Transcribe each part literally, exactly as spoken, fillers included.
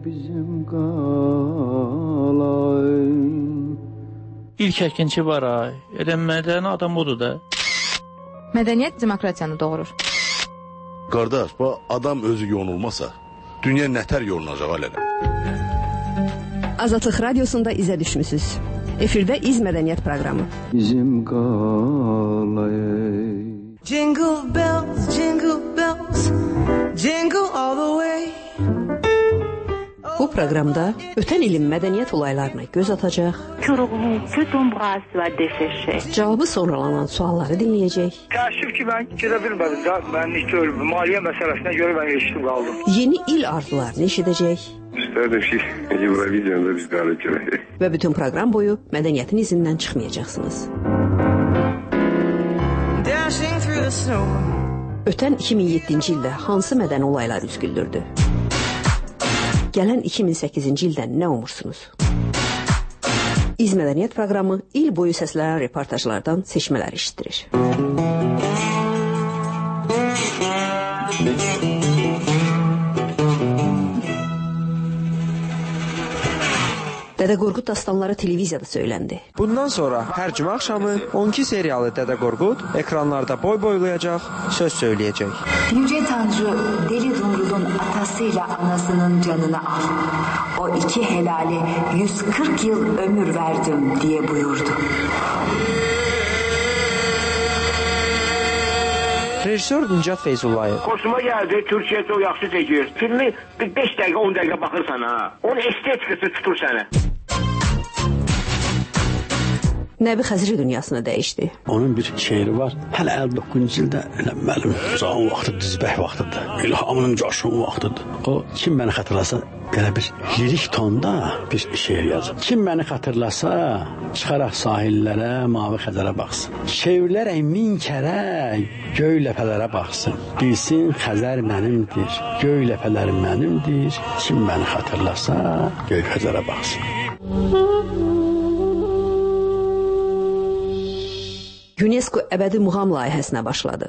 bizim qalay. İlk əkinçi var ay. Elə mədəni adam odur da. Mədəniyyət demokratiyanı doğurur. Qardaş, bu adam özü yonulmasa, dünya nətər yolunacaq alələ? Azadlıq Radiosunda izə düşmüsünüz. Efirdə İz Mədəniyyət proqramı. Bizim qalay. Jingle bells, jingle bells, jingle all the way. Bu proqramda ötən ilin mədəniyyət olaylarına göz atacaq, cavabı sonralanan sualları dinləyəcək, təəssüf ki, mən gedə bilmədim də, mən hiç ölüm, maliyyə məsələsinə görə mən eşitdim qaldım. yeni il arzularını eşidəcək İstərdim ki, Eurovision'da biz qalib gələk. və bütün proqram boyu mədəniyyətin izindən çıxmayacaqsınız. Ötən iki min yeddinci ildə hansı mədəni olaylar üz güldürdü? Gələn iki min səkkizinci ildən nə umursunuz? İz Mədəniyyət proqramı il boyu səslənən reportajlardan seçmələr işitdirir. Dədə Qorqud dastanları televiziyada söyləndi. Bundan sonra hər cümə axşamı on iki seriyalı Dədə Qorqud ekranlarda boy boylayacaq, söz söyləyəcək. Yüce Tanrı Deli Dumrul'un atasıyla anasının canını al. O iki helale yüz kırk yıl ömür verdim diye buyurdu. Rejissor Nicat Feyzullayev. Xoşuma gəldi, Türkiyə çox yaxşı çəkir. Filmi beş dəqiqə, on dəqiqə baxırsan ha. Onun estetikası tutur sənə. Nəbi Xəzri dünyasını dəyişdi. Onun bir şeiri var. Hələ əlli doqquzuncu ildə elə mənim can vaxtıdır, düzbək vaxtıdır. İlhamının coşun vaxtıdır. O kim məni xatırlasa belə bir lirik tonda bir şeir yazır. Kim məni xatırlasa çıxaraq sahillərə, mavi Xəzərə baxsın. Çevrilərək min kərə göy ləpələrə baxsın. Bilsin Xəzər mənimdir, göy ləpələr mənimdir. Kim məni xatırlasa göy Xəzərə baxsın. UNESCO əbədi muğam layihəsinə başladı.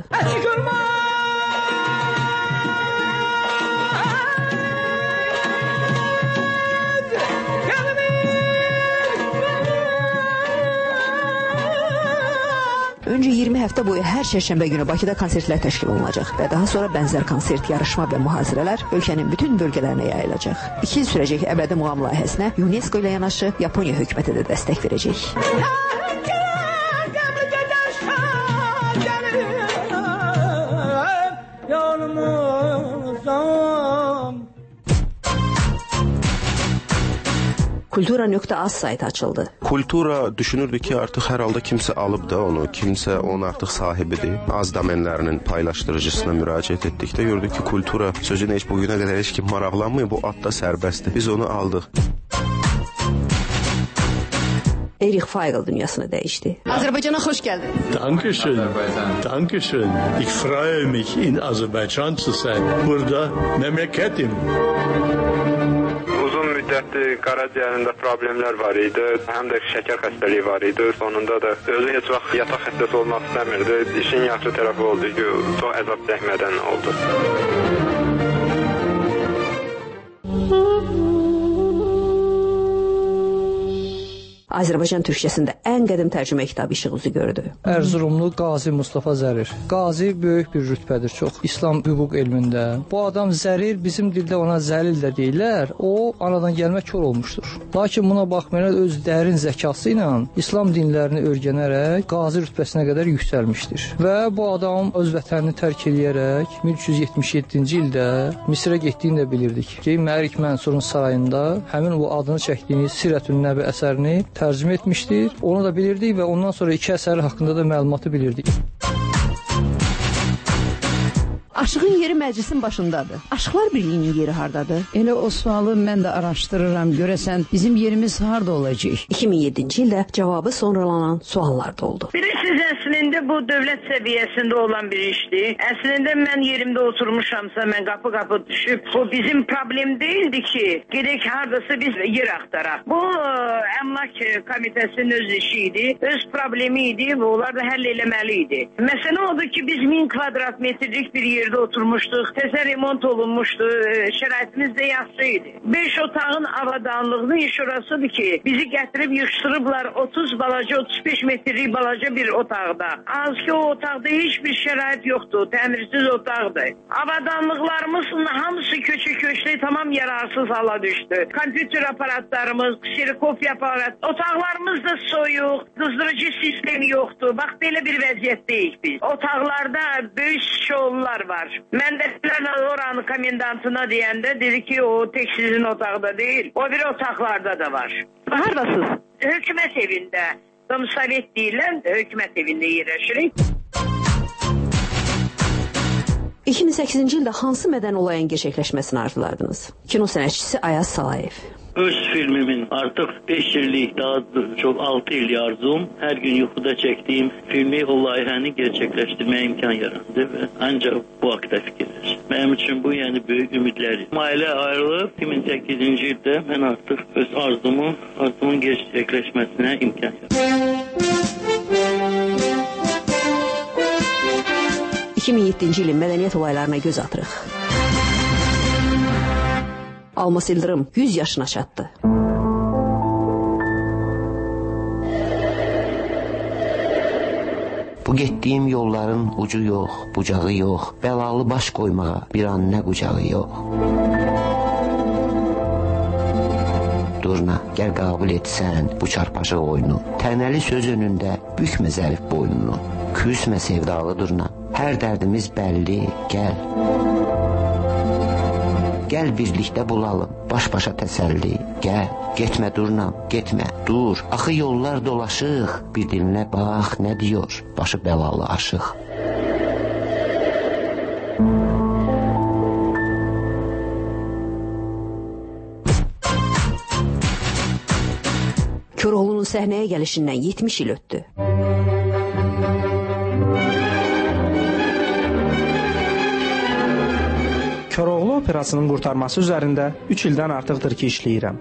Öncə iyirmi həftə boyu hər şərşənbə günü Bakıda konsertlər təşkil olunacaq və daha sonra bənzər konsert, yarışma və mühazirələr ölkənin bütün bölgələrinə yayılacaq. İki il sürəcək əbədi muğam layihəsinə UNESCO ilə yanaşı Yaponiya hökuməti də dəstək verəcək. Kultura.az saytı açıldı. Kultura düşünürdü ki, artıq hər halda kimsə alıb da onu, kimsə onun artıq sahibidir. Az domenlərinin paylaşdırıcısına müraciət etdikdə gördük ki, kultura sözünə heç bugünə qədər heç kim maraqlanmıyor, bu ad da sərbəstdir. Biz onu aldıq. Erich Feigl dünyasını dəyişdi. Azərbaycana xoş gəldin. Dankeschön. Dankeschön. Ich freue mich in Aserbaidschan zu sein. Burada memleketim. Uzun müddətli qaraciyərində problemlər var idi. Həm də şəkər xəstəliyi var idi. Sonunda da özü heç vaxt yataq xəstəsi olmaq istəmirdi. İşin yaxşı tərəfi oldu ki, çox əzab çəkmədən oldu. Azərbaycan türkçəsində ən qədim tərcümə kitabı işıq üzü gördü. Ərzurumlu Qazi Mustafa Zərir. Qazi böyük bir rütbədir çox. İslam hüquq elmində. Bu adam Zərir, bizim dildə ona Zəlil də deyirlər. O, anadan gəlmə kör olmuşdur. Lakin buna baxmayaraq öz dərin zəkası ilə İslam dinlərini öyrənərək Qazi rütbəsinə qədər yüksəlmişdir. Və bu adam öz vətənini tərk edərək min üç yüz yetmiş yeddinci ildə Misrə getdiyini də bilirdik. Ki, Mərik Mənsurun sarayında həmin o adını çəkdiyiniz Sirətün Nəbi əsərini tərcümə etmişdir. Onu da bilirdik və ondan sonra iki əsəri haqqında da məlumatı bilirdik. Aşığın yeri məclisin başındadır. Aşıqlar Birliyinin yeri hardadır? Elə o sualı mən də araşdırıram. Görəsən bizim yerimiz harda olacaq? iki min yeddinci ildə cavabı sonralanan suallar da oldu. Bilirsiniz, əslində bu dövlət səviyyəsində olan bir işdir. Əslində mən yerimdə oturmuşamsa, mən qapı-qapı düşüb, bu bizim problem deyildi ki, gedək hardasa biz yer axtaraq. Bu əmlak komitəsinin öz işi idi, öz problemi idi və onlar da həll eləməli idi. Məsələ odur ki, biz min kvadrat metrlik bir yer yerdə oturmuşduq. Təzə remont olunmuşdu. Şəraitimiz də yaxşı idi. beş otağın avadanlığının iş orasıdır ki, bizi gətirib yığışdırıblar otuz balaca, otuz beş metrlik balaca bir otaqda. Az ki o otaqda heç bir şərait yoxdur. Təmirsiz otaqdır. Avadanlıqlarımızın hamısı köçü-köçlü tamam yararsız hala düşdü. Kompüter aparatlarımız, kserikopiya aparat, otaqlarımız da soyuq, qızdırıcı sistemi yoxdur. Bax, belə bir vəziyyətdəyik biz. Otaqlarda böyük şoullar var. Mən də oranın komendantına deyəndə dedi ki, o tek sizin otaqda deyil. O bir otaqlarda da var. Hardasınız? Hökumət evində. Sovet deyilən hökumət evində yerləşirik. iki min səkkizinci ildə hansı mədəni olayın gerçəkləşməsini arzulardınız? Kino sənətçisi Ayaz Salayev. Öz filmimin artıq beş illik, daha çox altı illik arzum, hər gün yuxuda çəkdiyim filmi, o layihəni gerçəkləşdirməyə imkan yarandı və ancaq bu haqda fikirləşdim. Mənim üçün bu, yəni böyük ümidlər. Ailə ayrılıb iki min səkkizinci ildə mən artıq öz arzumu, arzumun gerçəkləşməsinə imkan yarandı. iki min yeddinci ilin mədəniyyət olaylarına göz atırıq. Almas İldırım yüz yaşına çatdı. Bu getdiyim yolların ucu yox, bucağı yox, bəlalı baş qoymağa bir an nə qucağı yox. Durna, gəl qəbul etsən bu çarpaşıq oyunu. Tənəli söz önündə bükmə zərif boynunu. Küsmə sevdalı durna, hər dərdimiz bəlli, gəl. Gəl birlikdə bulalım, baş-başa təsəlli, gəl. Getmə durnam, getmə, dur. Axı yollar dolaşıq, bir dilinə bax, nə diyor, başı bəlalı aşıq. Köroğlu'nun səhnəyə gəlişindən yetmiş il ötdü. Köroğlu operasının qurtarması üzərində üç ildən artıqdır ki, işləyirəm.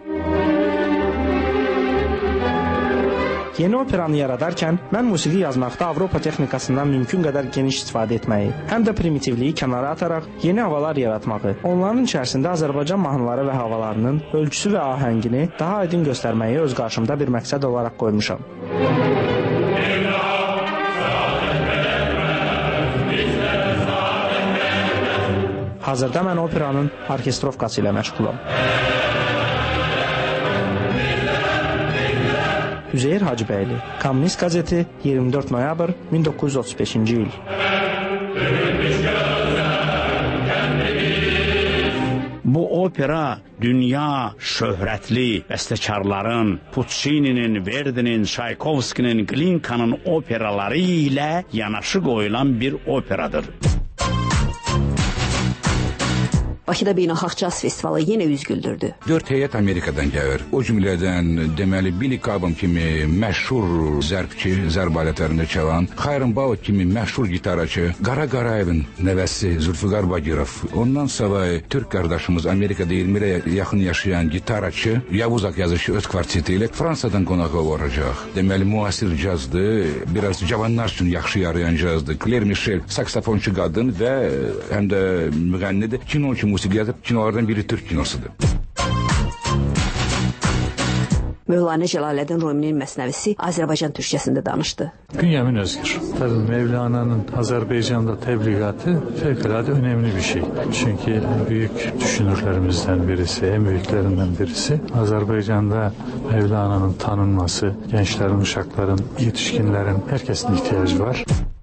Yeni operanı yaradarkən mən musiqi yazmaqda Avropa texnikasından mümkün qədər geniş istifadə etməyi, həm də primitivliyi kənara ataraq yeni havalar yaratmağı, onların içərisində Azərbaycan mahnıları və havalarının ölçüsü və ahəngini daha aydın göstərməyi öz qarşımda bir məqsəd olaraq qoymuşam. Hazırda mən operanın orkestrovkası ilə məşğulam. Üzeyir Hacıbəyli, Kommunist qəzeti, iyirmi dörd noyabr min doqquz yüz otuz beşinci il. Bu opera dünya şöhrətli bəstəkarların, Puccini'nin, Verdi'nin, Çaykovskinin, Glinka'nın operaları ilə yanaşı qoyulan bir operadır. Bakıda Beynəlxalq Caz Festivalı yenə üz güldürdü. Dörd heyət Amerikadan gəlir. O cümlədən deməli Billy Cobham kimi məşhur zərbçi, zərb alətlərində çalan, Hiram Bauer kimi məşhur gitaraçı, Qara Qarayevin nəvəsi Zülfüqar Bagirov, ondan savayı Türk qardaşımız Amerikada iyirmi ilə yaxın yaşayan gitaraçı Yavuz Akyazıcı öz kvarteti ilə Fransadan qonağa olacaq. Deməli müasir cazdır, biraz cavanlar üçün yaxşı yarayan cazdır. Claire Michel saksafonçu qadın və həm də müğənnidir. Kino kimi musiqi yazıb, kinolardan biri Türk kinosudur. Mövlana Cəlaləddin Ruminin məsnəvisi Azərbaycan türkçəsində danışdı. Bünyamin Özgür. Tabii Mevlana'nın Azerbaycan'da tebligatı fevkalade önemli bir şey. Çünkü büyük düşünürlerimizden birisi, en büyüklerinden birisi. Azerbaycan'da Mevlana'nın tanınması, gençlerin, uşakların, yetişkinlerin, herkesin ihtiyacı var.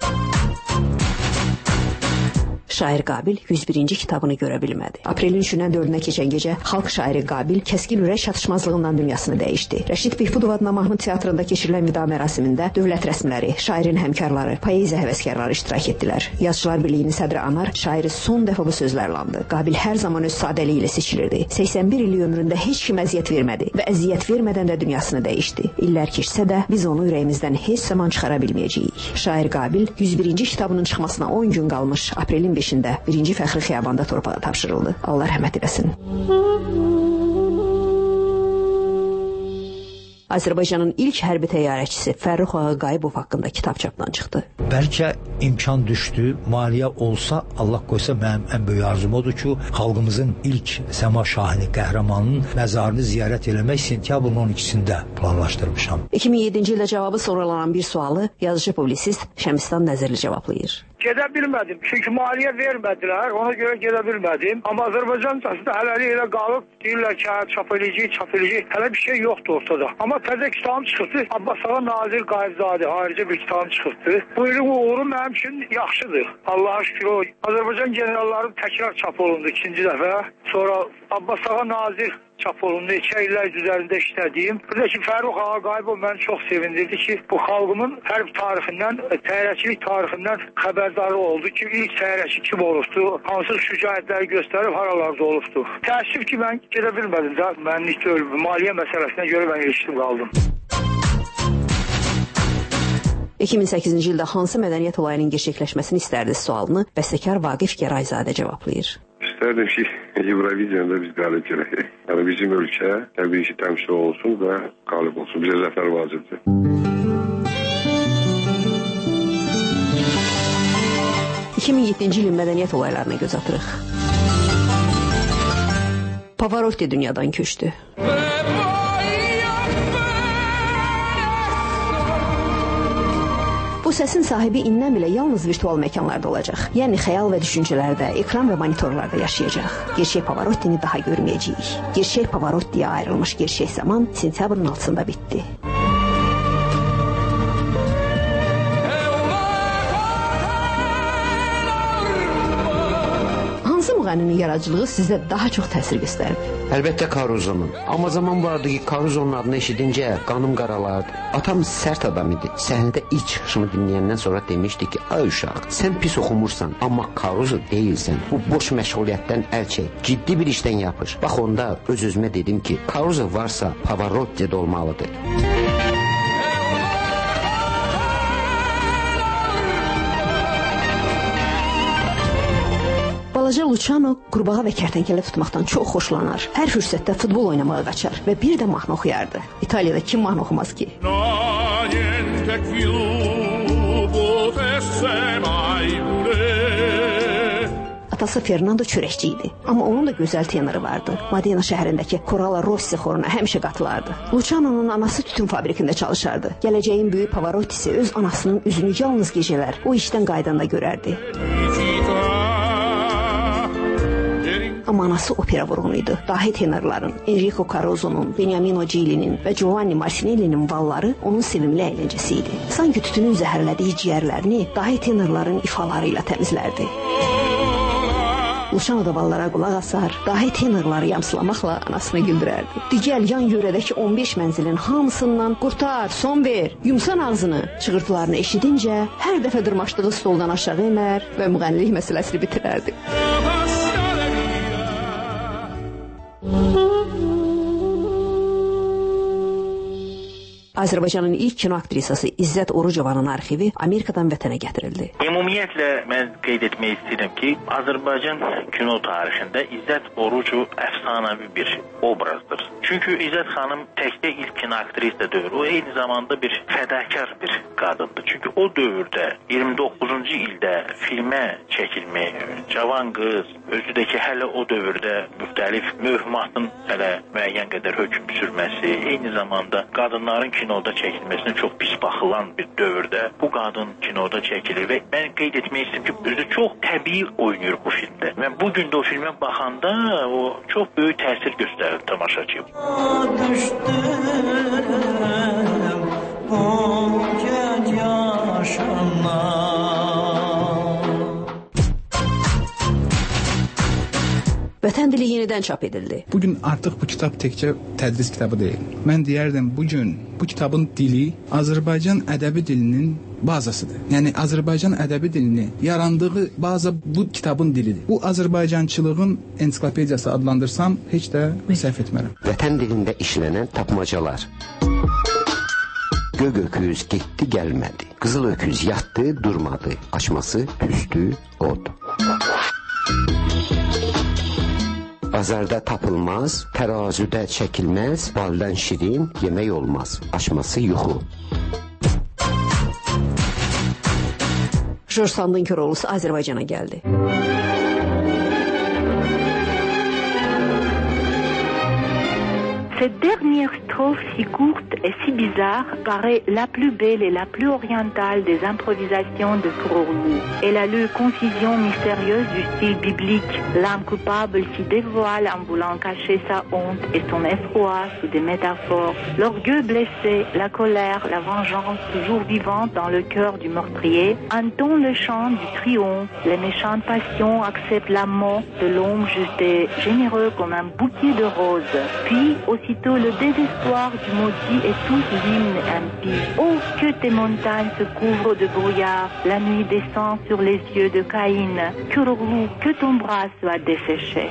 Şair Qabil yüz birinci kitabını görə bilmədi. Aprelin üçündən dördünə keçən gecə xalq şairi Qabil kəskin ürək çatışmazlığından dünyasını dəyişdi. Rəşid Behbudov adına Mahmud teatrında keçirilən vida mərasimində dövlət rəsmləri, şairin həmkarları, poeziya həvəskarları iştirak etdilər. Yazıçılar Birliyinin sədri Anar şairi son dəfə bu sözlərlə andı. Qabil hər zaman öz sadəliyi ilə seçilirdi. səksən bir illik ömründə heç kim əziyyət vermədi və əziyyət vermədən də dünyasını dəyişdi. İllər keçsə də biz onu ürəyimizdən heç zaman çıxara bilməyəcəyik. Şair Qabil yüz birinci kitabının çıxmasına on gün qalmış aprelin beşində birinci Fəxri Xiyabanda torpağa tapşırıldı. Allah rəhmət eləsin. Azərbaycanın ilk hərbi təyyarəçisi Fərrux Ağaqayıbov haqqında kitab çapdan çıxdı. Bəlkə imkan düşdü, maliyyə olsa, Allah qoysa mənim ən böyük arzum odur ki, xalqımızın ilk Səma Şahini qəhrəmanının məzarını ziyarət eləmək sentyabrın on ikisində planlaşdırmışam. iki min yeddinci ildə cavabı sorulanan bir sualı yazıcı publisist Şəmistan Nəzirli cavablayır. Gedə bilmədim, çünki maliyyə vermədilər, ona görə gedə bilmədim. Amma Azərbaycan çasında hələlik elə qalıb, deyirlər ki, çap edici, çap edici, hələ bir şey yoxdur ortada. Amma təzə kitabım çıxırdı, Abbas Ağa Nazir Qayıbzadə, ayrıca bir kitabım çıxırdı. Bu ilin uğuru mənim üçün yaxşıdır. Allah'a şükür o. Azərbaycan generalları təkrar çap olundu ikinci dəfə. Sonra Abbas Ağa Nazir çap olundu, iki illər üzərində işlədiyim. Bir də ki, Fərrux Ağaqayıbov məni çox sevindirdi ki, bu xalqımın hərb tarixindən, təyyarəçilik tarixindən xəbərdarı oldu ki, ilk təyyarəçi kim olubdu, hansı şücaətləri göstərib, haralarda olubdu. Təəssüf ki, mən gedə bilmədim də, mənlik deyil, maliyyə məsələsinə görə mən ilişdim qaldım. iki min səkkizinci ildə hansı mədəniyyət olayının gerçəkləşməsini istərdiniz sualını bəstəkar Vaqif Gərayzadə cavablayır. İstərdim ki, Eurovizyonda biz qalib gələk. Yəni bizim ölkə təbii ki, təmsil olsun və qalib olsun. Bizə zəfər vacibdir. iki min yeddinci ilin mədəniyyət olaylarına göz atırıq. Pavarotti dünyadan köçdü. Bu səsin sahibi indən belə yalnız virtual məkanlarda olacaq. Yəni xəyal və düşüncələrdə, ekran və monitorlarda yaşayacaq. Gerçək Pavarottini daha görməyəcəyik. Gerçək Pavarottiyə ayrılmış gerçək zaman sentyabrın altısında bitdi. Müğənninin yaradıcılığı sizdə daha çox təsir göstərib? Əlbəttə Karuzonun. Amma zaman vardı ki, Karuzonun adını eşidincə qanım qaralardı. Atam sərt adam idi. Səhnədə ilk çıxışımı dinləyəndən sonra demişdi ki, ay uşaq, sən pis oxumursan, amma Karuzo deyilsən. Bu boş məşğuliyyətdən əl çək, ciddi bir işdən yapış. Bax onda öz-özümə dedim ki, Karuzo varsa Pavarotti də olmalıdır. Balaca Luciano qurbağa və kərtənkələ tutmaqdan çox xoşlanar. Hər fürsətdə futbol oynamağa qaçar və bir də mahnı oxuyardı. İtaliyada kim mahnı oxumaz ki? Atası Fernando çörəkçi idi. Amma onun da gözəl tenoru vardı. Modena şəhərindəki Coralla Rossi xoruna həmişə qatılardı. Luciano'nun anası tütün fabrikində çalışardı. Gələcəyin böyük Pavarottisi öz anasının üzünü yalnız gecələr o işdən qaydanda görərdi. Amma anası opera vurğunuydu. Dahi tenorların, Enrico Caruso'nun, Beniamino Gilli'nin və Giovanni Marcinelli'nin valları onun sevimli əyləncəsi idi. Sanki tütünün zəhərlədiyi ciyərlərini dahi tenorların ifaları ilə təmizlərdi. Luciano da vallara qulaq asar, dahi tenorları yamsılamaqla anasını güldürərdi. Digəl yan yörədəki on beş mənzilin hamısından qurtar, son ver, yumsan ağzını çığırtılarını eşidincə hər dəfə dırmaşdığı stoldan aşağı iner və müğənnilik məsələsini bitirərdi. Azərbaycanın ilk kino aktrisası İzzət Orucovanın arxivi Amerikadan vətənə gətirildi. Ümumiyyətlə mən qeyd etmək istəyirəm ki, Azərbaycan kino tarixində İzzət Orucu əfsanəvi bir obrazdır. Çünki İzzət xanım təkcə ilk kino aktrisa deyil, o eyni zamanda bir fədakar bir qadındır. Çünki o dövrdə iyirmi doqquzuncu ildə filmə çəkilmək, cavan qız, özü də ki hələ o dövrdə müxtəlif mövhumatın hələ müəyyən qədər hökm sürməsi, eyni zamanda qadınların kinoda çəkilməsinə çox pis baxılan bir dövrdə bu qadın kinoda çəkilir və mən qeyd etmək istəyirəm ki, özü çox təbii oynayır bu filmdə. Mən bu gün də o filmə baxanda o çox böyük təsir göstərir tamaşaçıya. Vətən dili yenidən çap edildi. Bugün artıq bu kitab təkcə tədris kitabı deyil. Mən deyərdim, bugün bu kitabın dili Azərbaycan ədəbi dilinin bazasıdır. Yəni Azərbaycan ədəbi dilini yarandığı baza bu kitabın dilidir. Bu Azərbaycançılığın ensiklopediyası adlandırsam heç də səhv etmərəm. Vətən dilində işlənən tapmacalar. Göq öküz getdi, gəlmədi. Qızıl öküz yatdı, durmadı. Açması püstü, od. Bazarda tapılmaz, tərazüdə çəkilməz, baldan şirin yemək olmaz. Aşması yuxu. Jorj Sandın Köroğlusu Azərbaycana gəldi. Cette dernière strophe si courte et si bizarre paraît la plus belle et la plus orientale des improvisations de Köroğlu. Elle a le confusion mystérieuse du style biblique. L'âme coupable s'y dévoile en voulant cacher sa honte et son effroi sous des métaphores. L'orgueil blessé, la colère, la vengeance toujours vivante dans le cœur du meurtrier entend le chant du triomphe. Les méchantes passions acceptent la mort de l'homme juste et généreux comme un bouquet de roses. Puis, aussitôt le désespoir du maudit et tous l'hymne impie. Oh, que tes montagnes se couvrent de brouillard, la nuit descend sur les yeux de Caïn. Köroğlu, que ton bras soit desséché.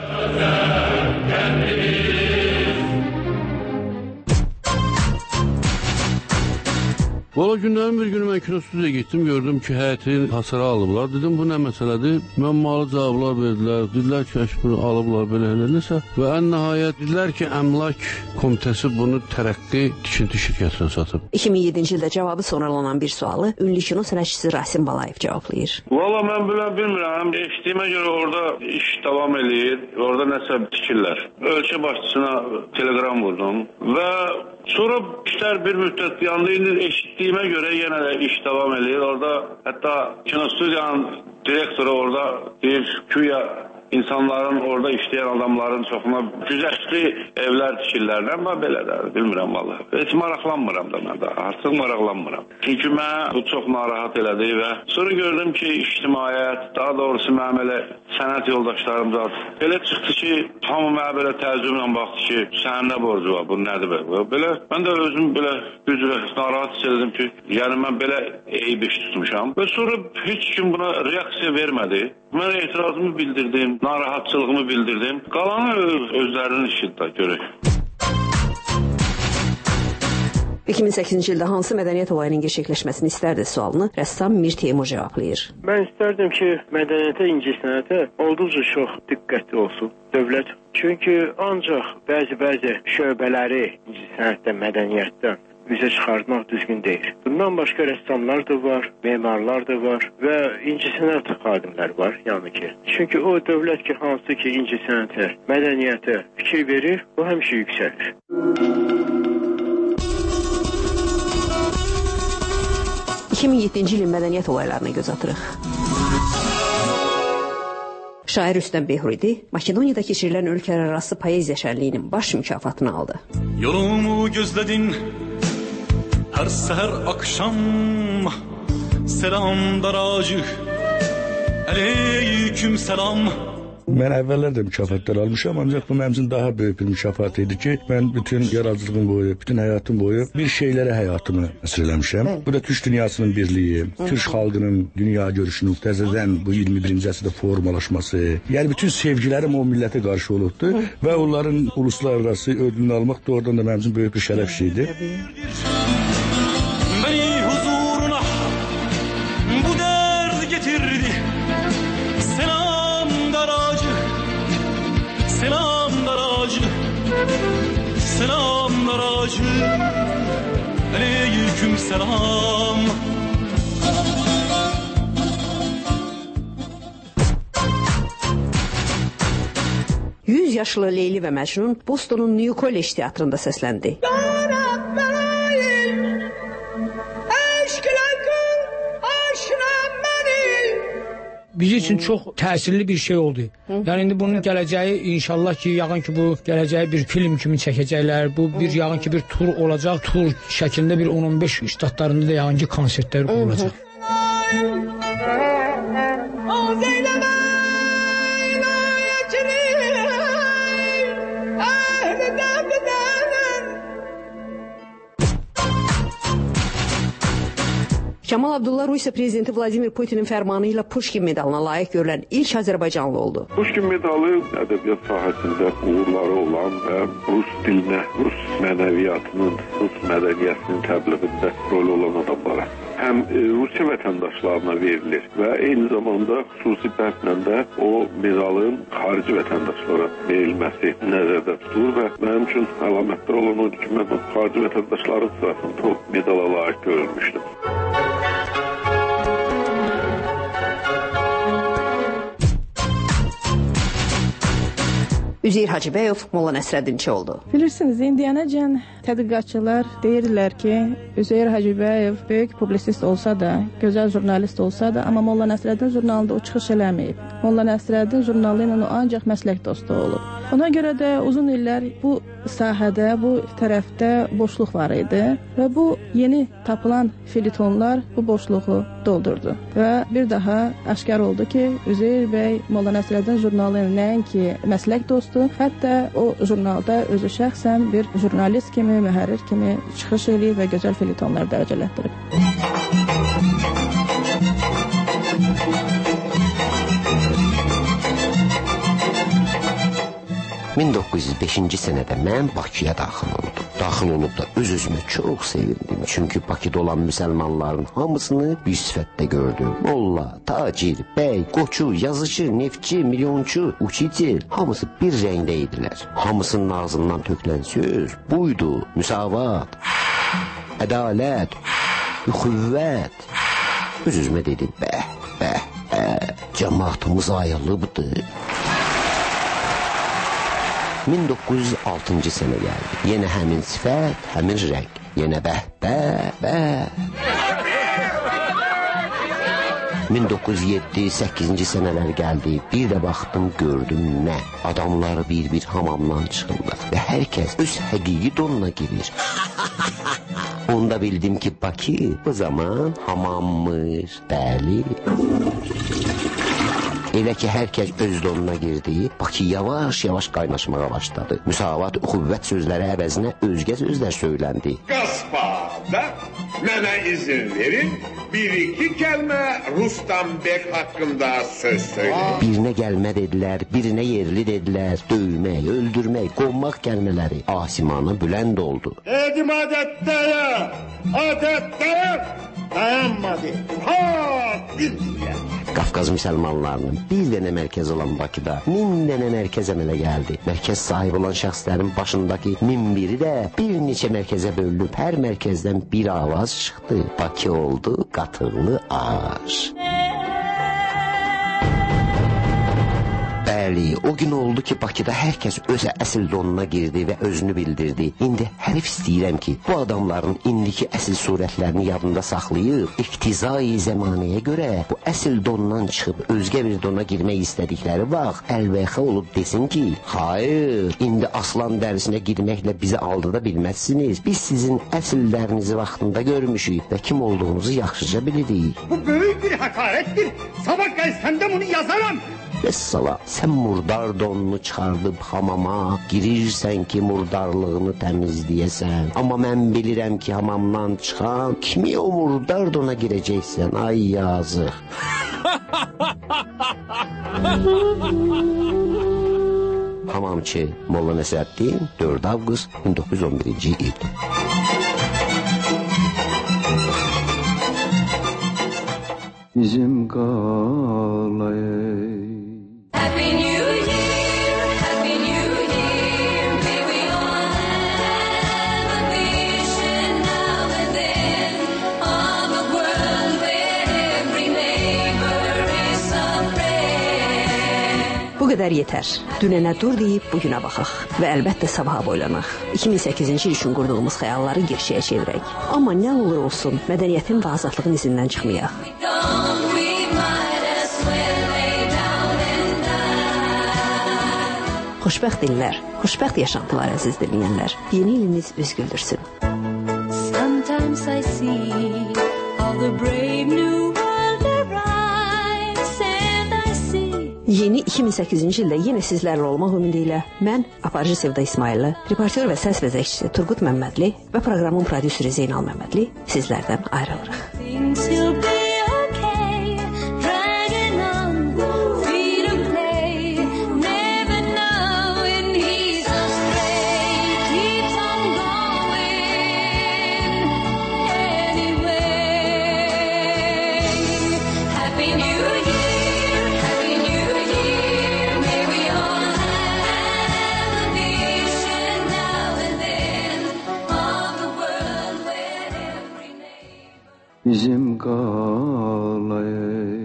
Valla günlərin bir günü mən kinostudiya getdim, gördüm ki, həyətin hasara alıblar. Dedim, bu nə məsələdir? Məmmalı cavablar verdilər. Dedilər ki, bunu alıblar belə eləsə. Və ən nəhayət dedilər ki, Əmlak Komitəsi bunu Tərəqqi Tikinti şirkətinə satıb. iki min yeddinci ildə cavabı sonralanan bir sualı ünlü kino sənətçisi Rasim Balayev cavablayır. Valla mən bilən bilmirəm. Eşitdiyimə görə orada iş davam eləyir. Orada nəsə tikirlər. Ölkə başçısına telegram vurdum və sonra işlər bir müddət yandı. İndi eşitdiyimə görə yenə də iş davam edir. Orada hətta kinostudiyanın direktoru orada deyir, güya insanların orada işləyən adamların çoxuna güzəştli evlər tikirlərdən, mən belə də bilmirəm valla. Heç maraqlanmıram da mən də, artıq maraqlanmıram. Çünki mən bu çox narahat elədi və sonra gördüm ki, ictimaiyyət, daha doğrusu mənim elə sənət yoldaşlarım da belə çıxdı ki, hamı mənə belə təəccüblə baxdı ki, sənin nə borcu var, bu nədir belə? Belə, mən də özüm belə güclə narahat hissededim ki, yəni mən belə eyib iş tutmuşam. Və sonra heç kim buna reaksiya vermədi. Mən etirazımı bildirdim, narahatçılığımı bildirdim. Qalanı öz, özlərinin işidir, görək. iki min səkkizinci ildə hansı mədəniyyət olayının gerçəkləşməsini istərdi sualını rəssam Mir Teymur cavablayır. Mən istərdim ki, mədəniyyətə, incəsənətə olduqca çox diqqətli olsun dövlət. Çünki ancaq bəzi-bəzi şöbələri incəsənətdə, mədəniyyətdən üzə çıxartmaq düzgün deyil. Bundan başqa rəssamlar da var, memarlar da var və incəsənət xadimləri var, yəni ki. Çünki o dövlət ki, hansı ki, incəsənətə, mədəniyyətə fikir verir, o həmişə yüksəlir. iki min yeddinci ilin mədəniyyət olaylarına göz atırıq. Şair Rüstəm Behuridi Makedoniyada keçirilən ölkələrarası poeziya şənliyinin baş mükafatını aldı. Yolumu gözledin her seher akşam, selam daracı, aleyküm selam. Mən əvvəllər də mükafatlar almışam, ancaq bu mənim üçün daha böyük bir mükafat idi ki, mən bütün yaradıcılığım boyu, bütün həyatım boyu bir şeylərə həyatımı əsr eləmişəm. Bu da Türk dünyasının birliyi, Türk xalqının dünya görüşünün təzədən bu iyirmi birinci əsrdə formalaşması, yəni bütün sevgilərim o millətə qarşı olubdu və onların uluslararası ödülünü almaq da oradan da mənim üçün böyük bir şərəf şeydi. Beni huzuruna bu derd getirdi. Selamlar acı, selamlar acı, aleyküm selam. yüz yaşlı Leyli və Məcnun Bostonun New College teatrında səsləndi. Bizim üçün çox təsirli bir şey oldu. Yəni indi bunun gələcəyi inşallah ki, yəqin ki bu gələcəyi bir film kimi çəkəcəklər. Bu bir yəqin ki bir tur olacaq. Tur şəklində bir on on beş ştatlarında da yəqin ki konsertlər olacaq. Kemal Abdullah Rusiya prezidenti Vladimir Putinin fərmanı ilə Pushkin medalına layiq görülən ilk Azərbaycanlı oldu. Pushkin medalı ədəbiyyat sahəsində uğurları olan və Rus dilinə, Rus mənəviyyatının, Rus mədəniyyətinin təbliğində rol olan adamlara həm e, Rusiya vətəndaşlarına verilir və eyni zamanda xüsusi bəndlə də o medalın xarici vətəndaşlara verilməsi nəzərdə tutulur və mənim üçün əlamətlər olan odur ki, mən xarici vətəndaşların sırasında o medala layiq görülmüşdüm. Üzeyir Hacıbəyov Molla Nəsrəddinçi oldu. Bilirsiniz, indiyənəcən tədqiqatçılar deyirlər ki, Üzeyir Hacıbəyov böyük publisist olsa da, gözəl jurnalist olsa da, amma Molla Nəsrəddin jurnalında o çıxış eləməyib. Molla Nəsrəddin jurnalı ilə o ancaq məslək dostu olub. Ona görə də uzun illər bu sahədə, bu tərəfdə boşluq var idi və bu yeni tapılan filitonlar bu boşluğu doldurdu. Və bir daha aşkar oldu ki, Üzeyir bəy Molla Nəsrəddin jurnalı nəinki məslək dostu, hətta o jurnalda özü şəxsən bir jurnalist kimi, mühərrir kimi çıxış eləyib və gözəl filitonlar dərəcələtdirib. min doqquz yüz beşinci sənədə mən Bakıya daxil oldum. Daxil olub da öz-özümə çox sevindim. Çünki Bakıda olan müsəlmanların hamısını bir sifətdə gördüm. Molla, tacir, bəy, qoçu, yazıcı, neftçi, milyonçu, uçici, hamısı bir rəngdə idilər. Hamısının ağzından tökülən söz buydu: müsavat, ədalət, üxüvvət. Öz-özümə dedim, bəh, bəh, bəh, cəmaatımız ayrılıbdır. min doqquz yüz altıncı sənə gəldi. Yenə həmin sifət, həmin rəng. Yenə bəh, bəh, bəh. min doqquz yüz yeddi səkkizinci sənələr gəldi. Bir də baxdım, gördüm nə? Adamlar bir-bir hamamdan çıxırlar və hər kəs öz həqiqi donuna girir. Onda bildim ki, Bakı bu zaman hamammış. Bəli. Elə ki, hər kəs öz donuna girdi, Bakı yavaş-yavaş qaynaşmağa başladı. Müsavat, üxüvvət sözləri əvəzinə özgə sözlər söyləndi. Qasbada mənə izin verin, bir-iki kəlmə Rustambəy haqqında söz söyləyin. Birinə gəlmə dedilər, birinə yerli dedilər, döymək, öldürmək, qonmaq kəlmələri asimana bülənd oldu. Dedim adətdəyə, adətdəyə dayanmadı. Ha, bildiyə. Qafqaz müsəlmanlarının bir dənə mərkəz olan Bakıda min dənə mərkəz əmələ gəldi. Mərkəz sahibi olan şəxslərin başındakı min biri də bir neçə mərkəzə bölünüb, hər mərkəzdən bir avaz çıxdı. Bakı oldu qatırlı ağac. Bəli, o gün oldu ki, Bakıda hər kəs öz əsl donuna girdi və özünü bildirdi. İndi hərif istəyirəm ki, bu adamların indiki əsl surətlərini yadında saxlayıb, iqtizai zəmanəyə görə bu əsl dondan çıxıb özgə bir dona girmək istədikləri vaxt əlvəxə olub desin ki, hayır, indi aslan dərisinə girməklə bizi aldada bilməzsiniz. Biz sizin əsillərinizi vaxtında görmüşük və kim olduğunuzu yaxşıca bilirik. Bu böyük bir həqarətdir. Sabah qəzəndə bunu yazaram. Vəssala, sən murdar donunu çıxardıb hamama girirsən ki, murdarlığını təmizləyəsən. Amma mən bilirəm ki, hamamdan çıxan kimi o murdar dona girəcəksən. Ay yazıq. Hamamçı Molla Nəsrəddin, dörd avqust min doqquz yüz on birinci il. Bizim qalay Happy New Year, Happy New Year, may we all have a vision now and then of a world where every neighbor is a friend. Bu qədər yetər. Dünənə dur deyib bugünə baxaq və əlbəttə sabaha boylanaq. iki min səkkizinci il üçün qurduğumuz xəyalları gerçəyə çevirək. Amma nə olur olsun, mədəniyyətin və azadlığın izindən çıxmayaq. Xoşbəxt dillər, xoşbəxt yaşantılar əziz dinləyənlər. Yeni iliniz üz güldürsün. Sometimes I see all the brave new world arise and I see. Yeni iki min səkkizinci ildə yenə sizlərlə olmaq ümidi ilə mən aparıcı Sevda İsmailli, reportyor və səs vəzəkçisi Turqut Məmmədli və proqramın prodüseri Zeynal Məmmədli sizlərdən ayrılırıq. Things will be okay, dragging on, free to play, never knowing he's astray, keeps on going anyway. bizim qalayı